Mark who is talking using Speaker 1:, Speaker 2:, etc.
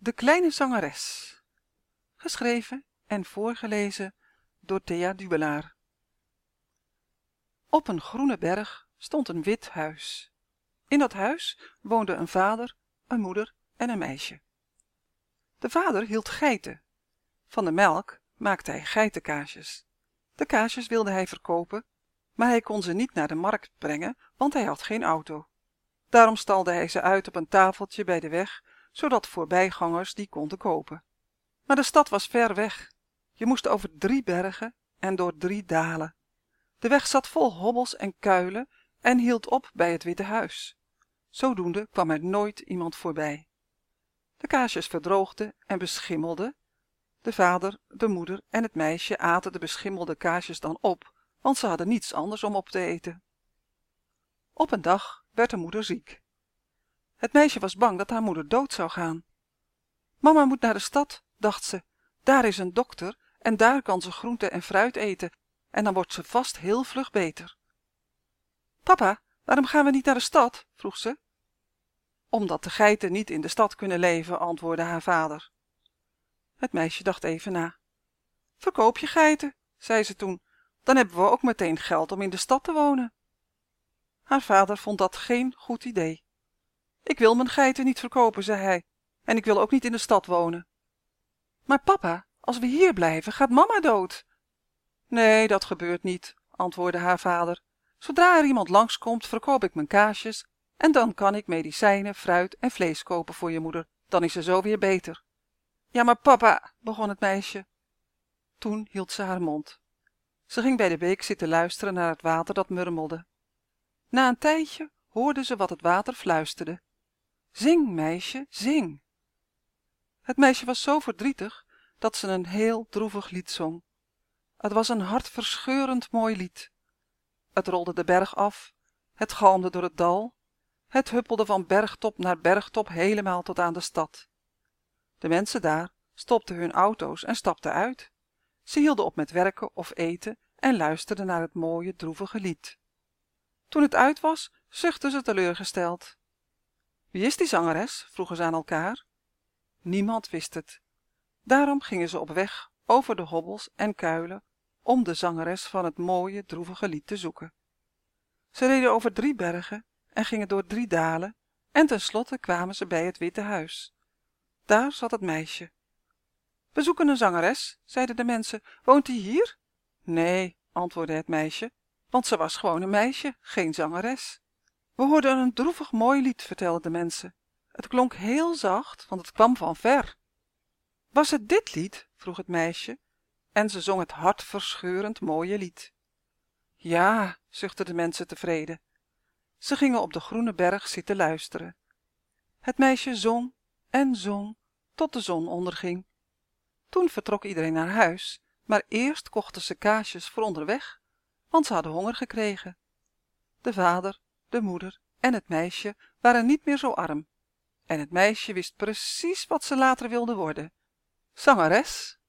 Speaker 1: De kleine zangeres. Geschreven en voorgelezen door Thea Dubelaar. Op een groene berg stond een wit huis. In dat huis woonden een vader, een moeder en een meisje. De vader hield geiten. Van de melk maakte hij geitenkaasjes. De kaasjes wilde hij verkopen, maar hij kon ze niet naar de markt brengen, want hij had geen auto. Daarom stalde hij ze uit op een tafeltje bij de weg, zodat voorbijgangers die konden kopen. Maar de stad was ver weg. Je moest over 3 bergen en door 3 dalen. De weg zat vol hobbels en kuilen en hield op bij het witte huis. Zodoende kwam er nooit iemand voorbij. De kaasjes verdroogden en beschimmelden. De vader, de moeder en het meisje aten de beschimmelde kaasjes dan op, want ze hadden niets anders om op te eten. Op een dag werd de moeder ziek. Het meisje was bang dat haar moeder dood zou gaan. Mama moet naar de stad, dacht ze. Daar is een dokter en daar kan ze groente en fruit eten en dan wordt ze vast heel vlug beter. Papa, waarom gaan we niet naar de stad? Vroeg ze. Omdat de geiten niet in de stad kunnen leven, antwoordde haar vader. Het meisje dacht even na. Verkoop je geiten, zei ze toen, dan hebben we ook meteen geld om in de stad te wonen. Haar vader vond dat geen goed idee. Ik wil mijn geiten niet verkopen, zei hij, en ik wil ook niet in de stad wonen. Maar papa, als we hier blijven, gaat mama dood. Nee, dat gebeurt niet, antwoordde haar vader. Zodra er iemand langskomt, verkoop ik mijn kaasjes en dan kan ik medicijnen, fruit en vlees kopen voor je moeder. Dan is ze zo weer beter. Ja, maar papa, begon het meisje. Toen hield ze haar mond. Ze ging bij de beek zitten luisteren naar het water dat murmelde. Na een tijdje hoorde ze wat het water fluisterde. Zing, meisje, zing. Het meisje was zo verdrietig dat ze een heel droevig lied zong. Het was een hartverscheurend mooi lied. Het rolde de berg af, het galmde door het dal, het huppelde van bergtop naar bergtop helemaal tot aan de stad. De mensen daar stopten hun auto's en stapten uit. Ze hielden op met werken of eten en luisterden naar het mooie droevige lied. Toen het uit was, zuchtten ze teleurgesteld. Wie is die zangeres? Vroegen ze aan elkaar. Niemand wist het. Daarom gingen ze op weg over de hobbels en kuilen om de zangeres van het mooie droevige lied te zoeken. Ze reden over 3 bergen en gingen door 3 dalen en tenslotte kwamen ze bij het witte huis. Daar zat het meisje. We zoeken een zangeres, zeiden de mensen. Woont die hier? Nee, antwoordde het meisje, want ze was gewoon een meisje, geen zangeres. We hoorden een droevig mooi lied, vertelden de mensen. Het klonk heel zacht, want het kwam van ver. Was het dit lied? Vroeg het meisje, en ze zong het hartverscheurend mooie lied. Ja, zuchtten de mensen tevreden. Ze gingen op de groene berg zitten luisteren. Het meisje zong en zong tot de zon onderging. Toen vertrok iedereen naar huis, maar eerst kochten ze kaasjes voor onderweg, want ze hadden honger gekregen. De vader, de moeder en het meisje waren niet meer zo arm. En het meisje wist precies wat ze later wilde worden: zangeres.